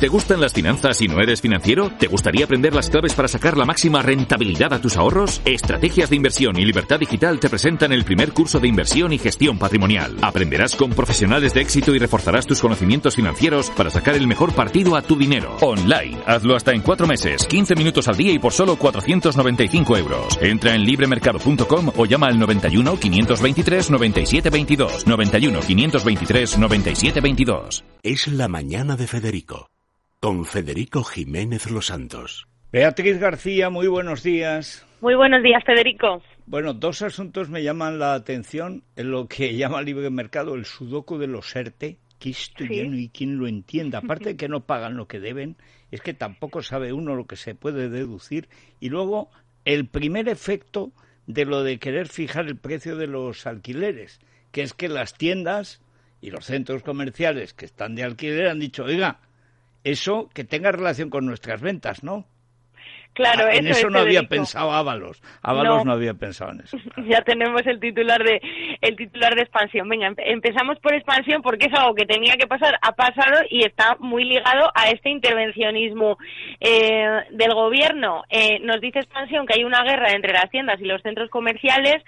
¿Te gustan las finanzas y no eres financiero? ¿Te gustaría aprender las claves para sacar la máxima rentabilidad a tus ahorros? Estrategias de Inversión y Libertad Digital te presentan el primer curso de inversión y gestión patrimonial. Aprenderás con profesionales de éxito y reforzarás tus conocimientos financieros para sacar el mejor partido a tu dinero. Online. Hazlo hasta en 4 meses, 15 minutos al día y por solo 495 euros. Entra en libremercado.com o llama al 91 523 97 22. 91 523 97 22. Es la mañana de Federico, con Federico Jiménez Los Santos. Beatriz García, muy buenos días. Muy buenos días, Federico. Bueno, 2 asuntos me llaman la atención en lo que llama Libre Mercado el sudoku de los ERTE, que esto ya no hay quien lo entienda. Aparte de que no pagan lo que deben, es que tampoco sabe uno lo que se puede deducir. Y luego, el primer efecto de lo de querer fijar el precio de los alquileres, que es que las tiendas y los centros comerciales que están de alquiler han dicho, oiga, eso que tenga relación con nuestras ventas, ¿no? Claro, en eso no había Federico. Pensado Ábalos. Ábalos no había pensado en eso. Claro. Ya tenemos el titular de expansión. Venga, empezamos por expansión porque es algo que tenía que pasar, ha pasado y está muy ligado a este intervencionismo del gobierno. Nos dice expansión que hay una guerra entre las tiendas y los centros comerciales,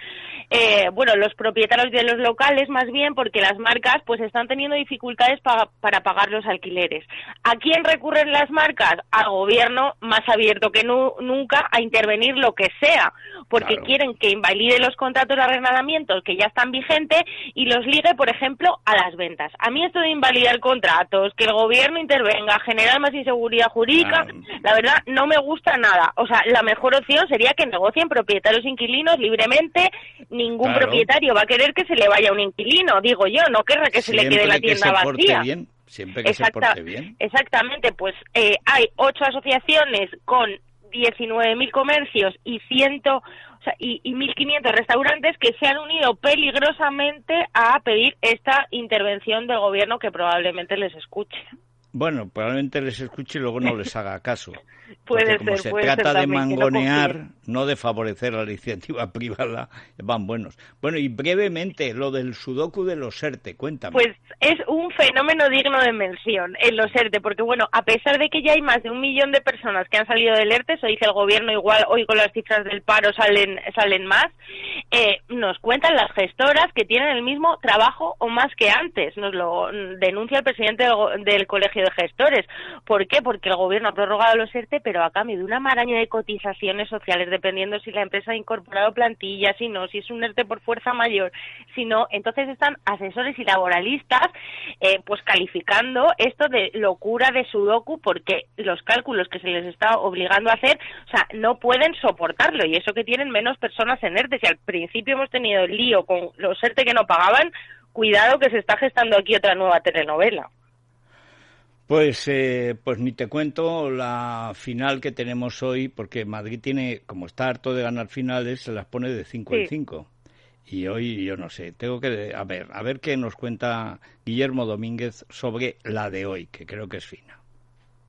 los propietarios de los locales más bien, porque las marcas pues están teniendo dificultades para pagar los alquileres. ¿A quién recurren las marcas? Al gobierno, más abierto que nunca a intervenir lo que sea, porque quieren que invalide los contratos de arrendamientos que ya están vigentes y los ligue, por ejemplo, a las ventas. A mí esto de invalidar contratos, que el gobierno intervenga, generar más inseguridad jurídica, la verdad no me gusta nada. O sea, la mejor opción sería que negocien propietarios e inquilinos libremente. Ningún propietario va a querer que se le vaya un inquilino, digo yo, no querrá que se le quede la tienda vacía. Siempre que se porte bien. Exactamente, pues hay 8 asociaciones con 19.000 comercios y 1.500 restaurantes que se han unido peligrosamente a pedir esta intervención del gobierno que probablemente les escuche. Bueno, probablemente les escuche y luego no les haga caso. Puede como ser, se trata de mangonear, no no de favorecer a la iniciativa privada, van buenos. Bueno, y brevemente, lo del sudoku de los ERTE, cuéntame. Pues es un fenómeno digno de mención en los ERTE, porque bueno, a pesar de que ya hay más de 1 millón de personas que han salido del ERTE, eso dice el gobierno, igual hoy con las cifras del paro salen más, nos cuentan las gestoras que tienen el mismo trabajo o más que antes, nos lo denuncia el presidente del Colegio de Gestores. ¿Por qué? Porque el gobierno ha prorrogado los ERTE, pero a cambio de una maraña de cotizaciones sociales, dependiendo si la empresa ha incorporado plantilla, si no, si es un ERTE por fuerza mayor, si no, entonces están asesores y laboralistas pues calificando esto de locura de sudoku, porque los cálculos que se les está obligando a hacer, o sea, no pueden soportarlo, y eso que tienen menos personas en ERTE. Si al principio hemos tenido el lío con los ERTE que no pagaban, cuidado que se está gestando aquí otra nueva telenovela. Pues ni te cuento la final que tenemos hoy, porque Madrid tiene, como está harto de ganar finales, se las pone de 5 en 5. Y hoy, yo no sé, tengo que a ver qué nos cuenta Guillermo Domínguez sobre la de hoy, que creo que es fina.